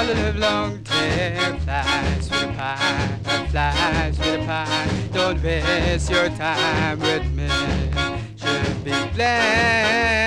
the live long day. Flies with a pie, flies with a pie. Don't waste your time with me. Should be glad.